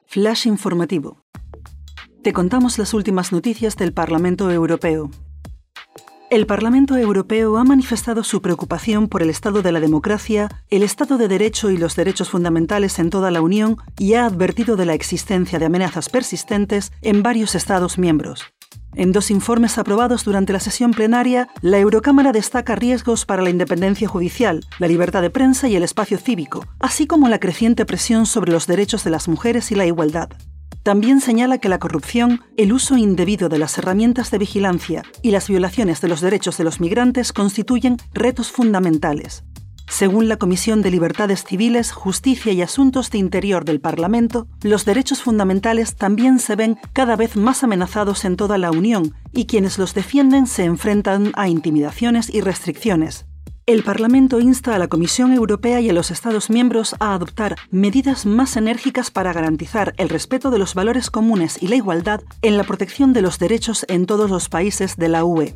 Flash informativo. Te contamos las últimas noticias del Parlamento Europeo. El Parlamento Europeo ha manifestado su preocupación por el estado de la democracia, el Estado de Derecho y los derechos fundamentales en toda la Unión y ha advertido de la existencia de amenazas persistentes en varios Estados miembros. En 2 informes aprobados durante la sesión plenaria, la Eurocámara destaca riesgos para la independencia judicial, la libertad de prensa y el espacio cívico, así como la creciente presión sobre los derechos de las mujeres y la igualdad. También señala que la corrupción, el uso indebido de las herramientas de vigilancia y las violaciones de los derechos de los migrantes constituyen retos fundamentales. Según la Comisión de Libertades Civiles, Justicia y Asuntos de Interior del Parlamento, los derechos fundamentales también se ven cada vez más amenazados en toda la Unión y quienes los defienden se enfrentan a intimidaciones y restricciones. El Parlamento insta a la Comisión Europea y a los Estados miembros a adoptar medidas más enérgicas para garantizar el respeto de los valores comunes y la igualdad en la protección de los derechos en todos los países de la UE.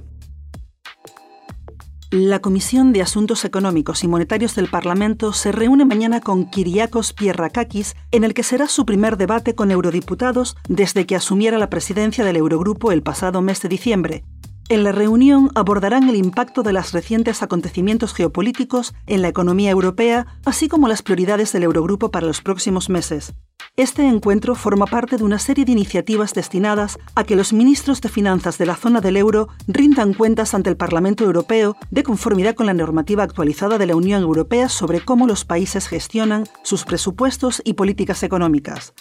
La Comisión de Asuntos Económicos y Monetarios del Parlamento se reúne mañana con Kyriakos Pierrakakis, en el que será su primer debate con eurodiputados desde que asumiera la presidencia del Eurogrupo el pasado mes de diciembre. En la reunión abordarán el impacto de los recientes acontecimientos geopolíticos en la economía europea, así como las prioridades del Eurogrupo para los próximos meses. Este encuentro forma parte de una serie de iniciativas destinadas a que los ministros de finanzas de la zona del euro rindan cuentas ante el Parlamento Europeo de conformidad con la normativa actualizada de la Unión Europea sobre cómo los países gestionan sus presupuestos y políticas económicas.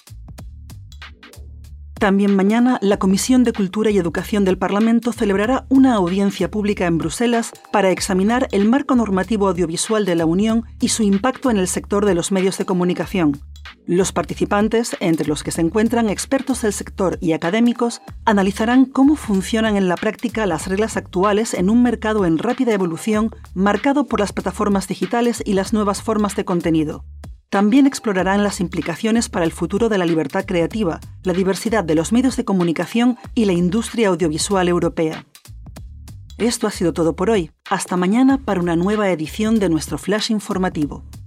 También mañana, la Comisión de Cultura y Educación del Parlamento celebrará una audiencia pública en Bruselas para examinar el marco normativo audiovisual de la Unión y su impacto en el sector de los medios de comunicación. Los participantes, entre los que se encuentran expertos del sector y académicos, analizarán cómo funcionan en la práctica las reglas actuales en un mercado en rápida evolución marcado por las plataformas digitales y las nuevas formas de contenido. También explorarán las implicaciones para el futuro de la libertad creativa, la diversidad de los medios de comunicación y la industria audiovisual europea. Esto ha sido todo por hoy. Hasta mañana para una nueva edición de nuestro Flash informativo.